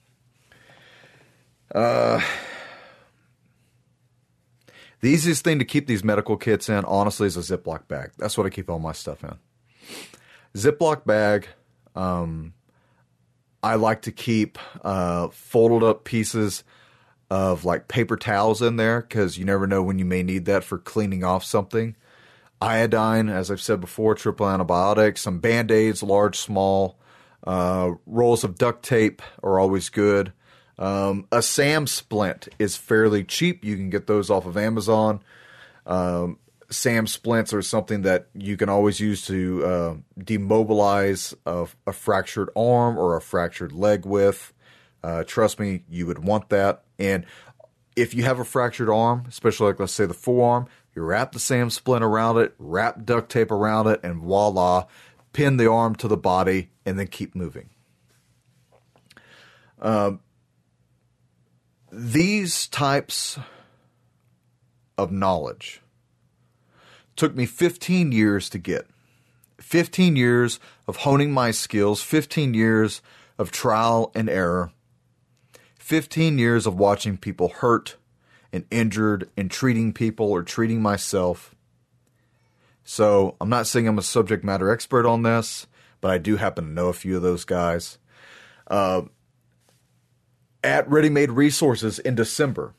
The easiest thing to keep these medical kits in, honestly, is a Ziploc bag. That's what I keep all my stuff in. Ziploc bag. I like to keep folded up pieces of like paper towels in there because you never know when you may need that for cleaning off something. Iodine, as I've said before, triple antibiotics, some Band-Aids, large, small. Rolls of duct tape are always good. A SAM splint is fairly cheap. You can get those off of Amazon. SAM splints are something that you can always use to demobilize a fractured arm or a fractured leg with. Trust me, you would want that. And if you have a fractured arm, especially like let's say the forearm, you wrap the SAM splint around it, wrap duct tape around it, and voila, pin the arm to the body, and then keep moving. These types of knowledge took me 15 years to get. 15 years of honing my skills, 15 years of trial and error, 15 years of watching people hurt and injured and treating people or treating myself. So I'm not saying I'm a subject matter expert on this, but I do happen to know a few of those guys. At Ready Made Resources in December,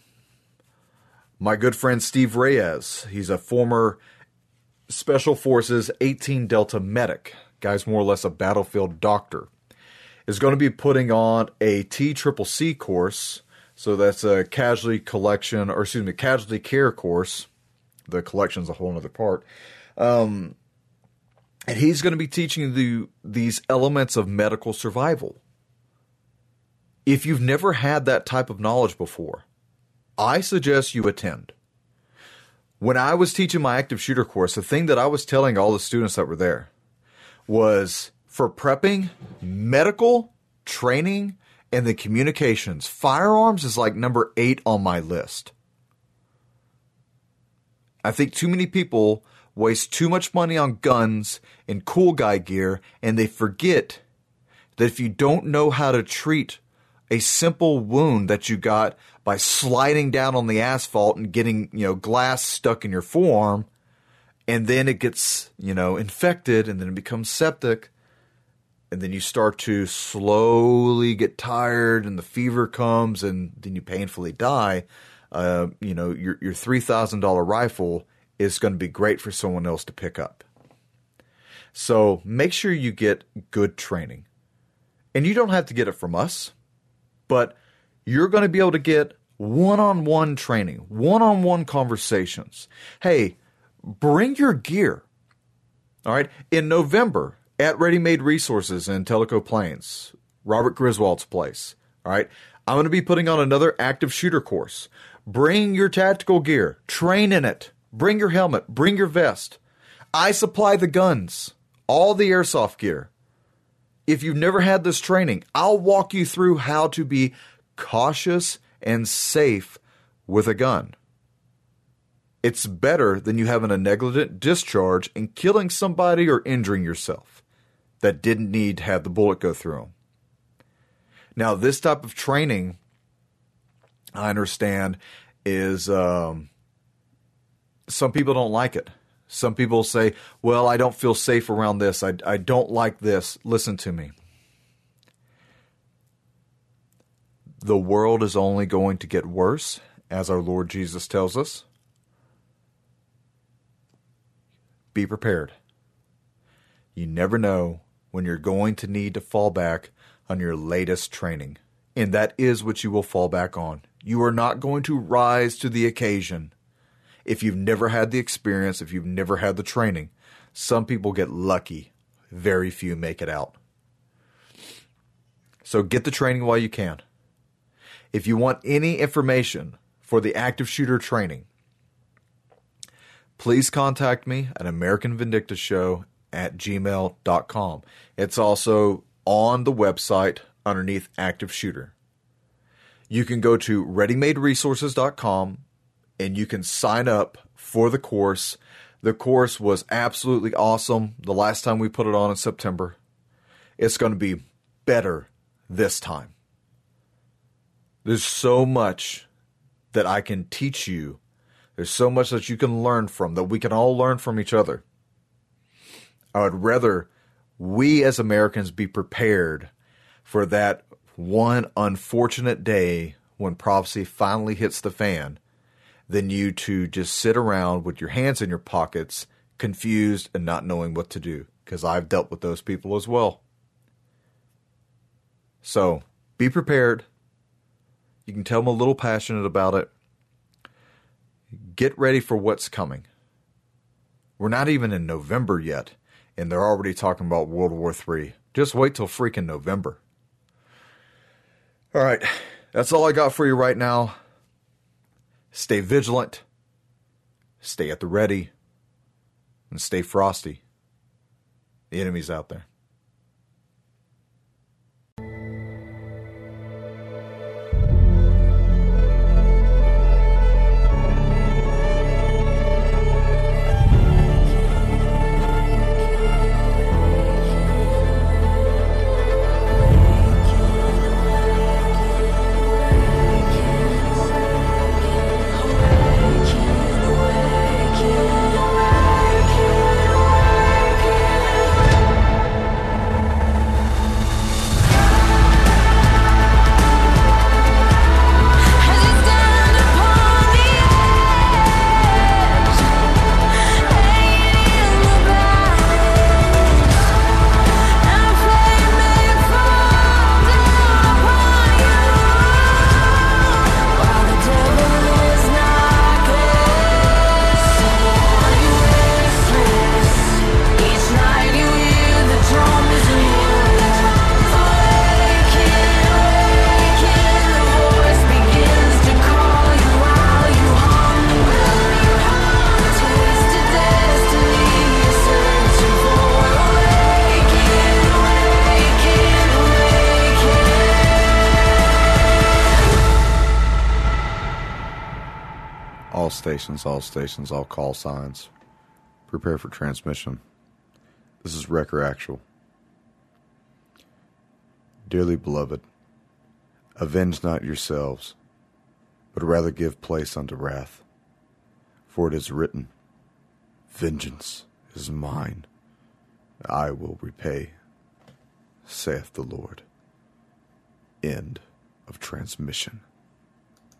my good friend Steve Reyes, he's a former Special Forces 18 Delta medic, guy's more or less a battlefield doctor, is going to be putting on a TCCC course. So that's a casualty care course. The collection's a whole other part. And he's going to be teaching these elements of medical survival. If you've never had that type of knowledge before, I suggest you attend. When I was teaching my active shooter course, the thing that I was telling all the students that were there was for prepping, medical training And the communications. Firearms is like number 8 on my list. I think too many people waste too much money on guns and cool guy gear, and they forget that if you don't know how to treat a simple wound that you got by sliding down on the asphalt and getting, glass stuck in your forearm, and then it gets, infected, and then it becomes septic, and then you start to slowly get tired, and the fever comes, and then you painfully die. Your $3,000 rifle is going to be great for someone else to pick up. So make sure you get good training. And you don't have to get it from us, but you're going to be able to get one-on-one training, one-on-one conversations. Hey, bring your gear. All right. In November at Ready Made Resources in Tellico Plains, Robert Griswold's place. All right. I'm going to be putting on another active shooter course. Bring your tactical gear. Train in it. Bring your helmet. Bring your vest. I supply the guns, all the airsoft gear. If you've never had this training, I'll walk you through how to be cautious and safe with a gun. It's better than you having a negligent discharge and killing somebody or injuring yourself that didn't need to have the bullet go through them. Now, this type of training, I understand, is some people don't like it. Some people say, well, I don't feel safe around this. I don't like this. Listen to me. The world is only going to get worse, as our Lord Jesus tells us. Be prepared. You never know when you're going to need to fall back on your latest training. And that is what you will fall back on. You are not going to rise to the occasion. If you've never had the experience, if you've never had the training, some people get lucky. Very few make it out. So get the training while you can. If you want any information for the active shooter training, please contact me at AmericanVindictaShow@gmail.com. It's also on the website underneath Active Shooter. You can go to ReadyMadeResources.com and you can sign up for the course. The course was absolutely awesome the last time we put it on in September. It's going to be better this time. There's so much that I can teach you. There's so much that you can learn from, that we can all learn from each other. I would rather we as Americans be prepared for that one unfortunate day when prophecy finally hits the fan than you to just sit around with your hands in your pockets, confused and not knowing what to do. Because I've dealt with those people as well. So, be prepared. You can tell I'm a little passionate about it. Get ready for what's coming. We're not even in November yet, and they're already talking about World War III. Just wait till freaking November. All right, that's all I got for you right now. Stay vigilant, stay at the ready, and stay frosty. The enemy's out there. stations, all call signs. Prepare for transmission. This is Wrecker Actual. Dearly beloved, avenge not yourselves, but rather give place unto wrath. For it is written, Vengeance is mine, I will repay, saith the Lord. End of transmission.